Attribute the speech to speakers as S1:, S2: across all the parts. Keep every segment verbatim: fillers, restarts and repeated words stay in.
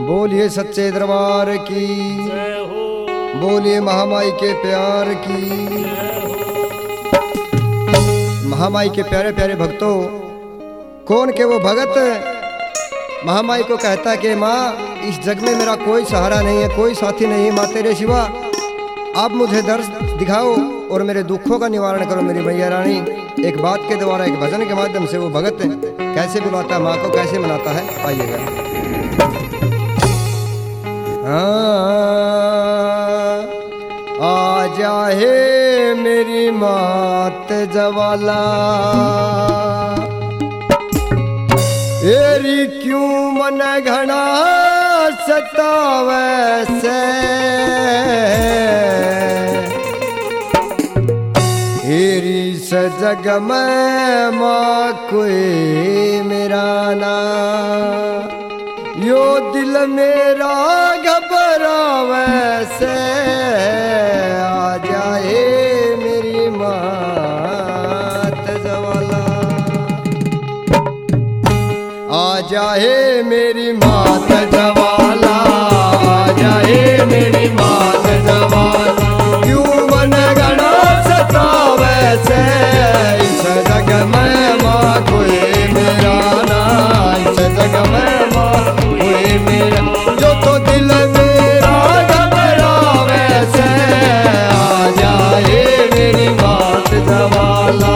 S1: बोलिए सच्चे दरबार की, बोलिए महामाई के प्यार की। महामाई के प्यारे प्यारे भक्तों, कौन के वो भगत महामाई को कहता है कि माँ इस जग में मेरा कोई सहारा नहीं है, कोई साथी नहीं है, माँ तेरे सिवा आप मुझे दर्श दिखाओ और मेरे दुखों का निवारण करो मेरी मैया रानी। एक बात के द्वारा, एक भजन के माध्यम से वो भगत कैसे बुलाता है माँ को, कैसे मनाता है, आइएगा। आ जाए मेरी मात जवाला, एरी क्यों मन घना सतावे से, एरी सजग में माँ कोई मेरा ना, यो दिल मेरा घबरावे से, आ जाए मेरी मात जवाला, आ जाए मेरी मात जवाला, आ जाए मेरी मात जवाला, क्यों मन घना सतावे से, इस जग में माँ कोई मेरा ना, इस जग में माँ कोई मेरा, जो तो दिल मेरा घबरावे से, आ जाए मेरी मात जवाला।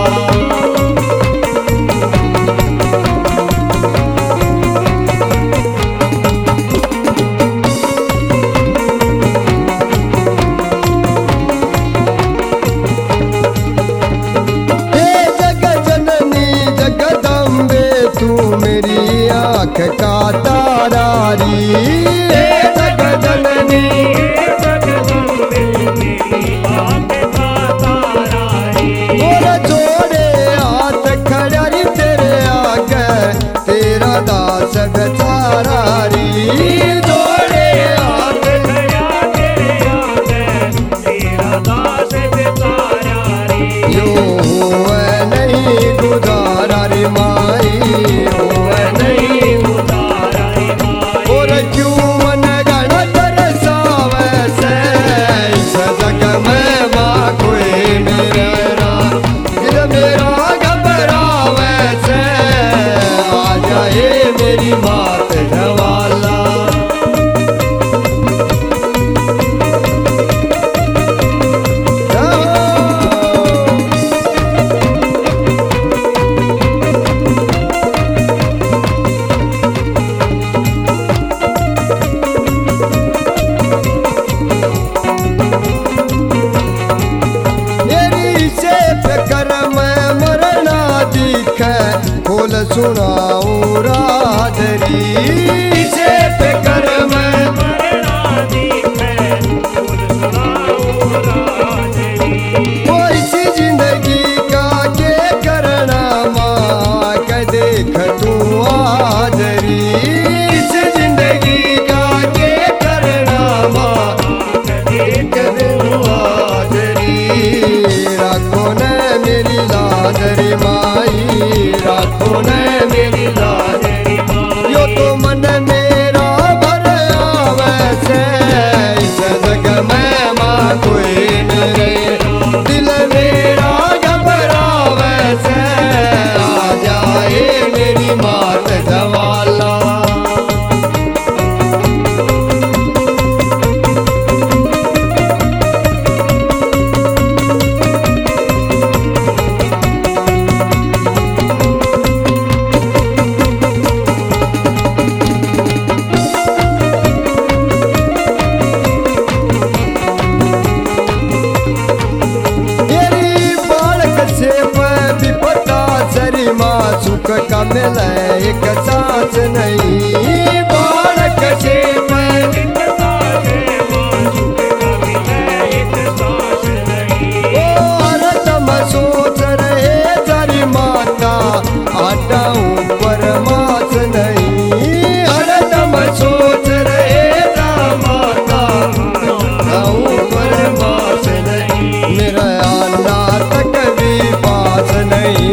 S1: का तारारी जग जननी, और जोड़े हाथ खड़ारी तेरे आगे, तेरा दास बेचारारी, जोड़े हाथ खड़ा तेरे आगे, तेरा दास बेचारारी, यो है नहीं गुजारा रे माई, मेरी मात जवाला। मेरी से फिकर में मरना दिखे, खोल सुनाऊं राधरी, से फिकर में मरना दिखे, खोल सुनाऊं राधरी, कोई सी जिंदगी का के करना माँ के देख तू आदरी, इस जिंदगी का के करना माँ के देख तू आदरी, राखो न मेरी लादरी माई, राखो न मेरी लादरी माई, यो तो मन मेरा भर आवे से, इस जग में माँ कोई नहीं, दिल मेरा घबरावे से, आ जाए मेरी मात जवाला। सुख का मिले एक सांस नहीं, बालक से सुख का मिले एक सांस नहीं, ओ हरदम सोच रहे तेरी माता, आटा ऊपर मास नहीं, हरदम सोच रहे तेरी माता, आटा ऊपर मास नहीं, मेरा आना तक भी पास नहीं,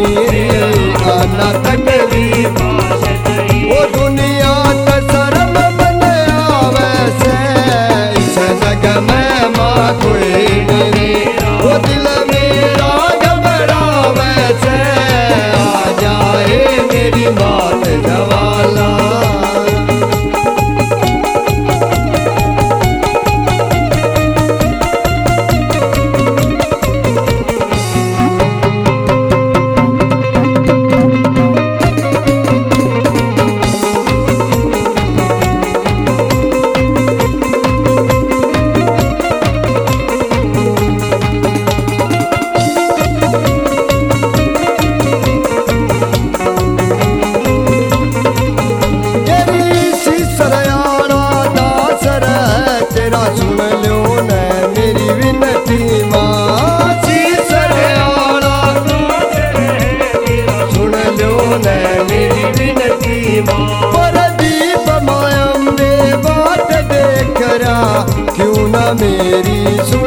S1: आना तक भी पास नहीं, वो दुनिया का शर्म बन
S2: मेरी माँ।
S1: प्रदीप मायम रे बाट देख रहा क्यों ना मेरी सुन